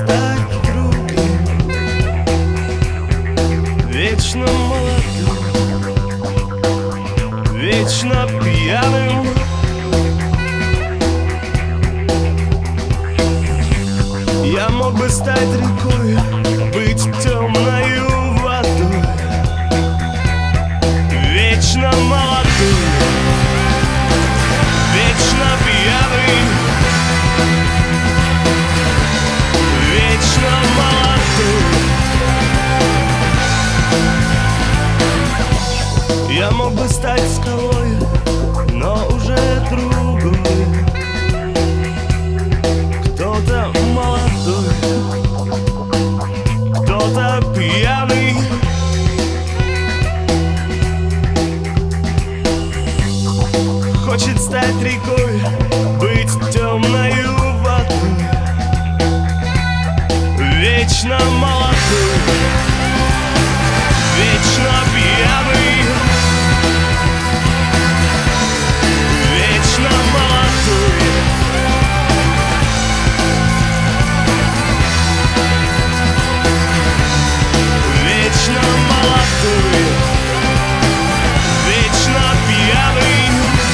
стать другим, вечно молодым, вечно пьяным. Я мог бы стать рекой, быть темною водой, вечно молодой, вечно пьяный, вечно молодой. Я мог бы стать скалой, но уже другой. Кто-то молодой, кто-то пьяный. Хочет стать рекой, быть темною водой, вечно молодой, вечно пьяный, вечно молодой. Вечно молодой, вечно пьяный,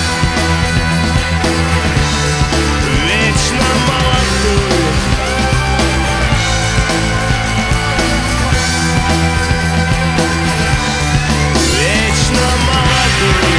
вечно молодой. Вечно молодой.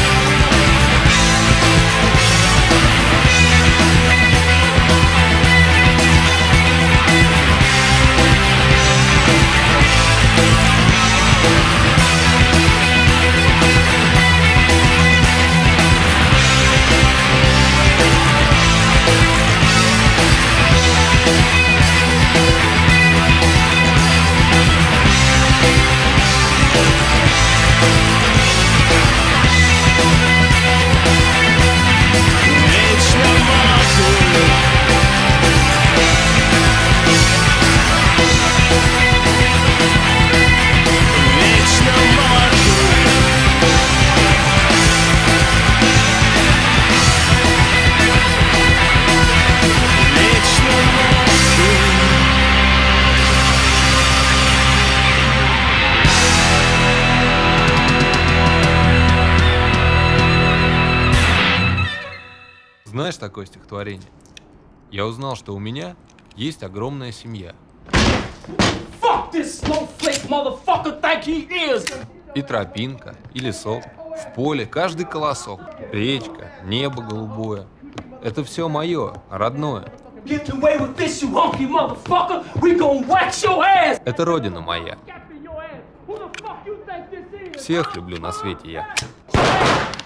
Знаешь такое стихотворение? Я узнал, что у меня есть огромная семья. Fuck this snowflake motherfucker think he is. И тропинка, и лесок, в поле каждый колосок, речка, небо голубое. Это все мое, родное. Get away with this, you honky motherfucker. We gon' wax your ass. Это родина моя. Who the fuck you think this is? Всех люблю на свете я.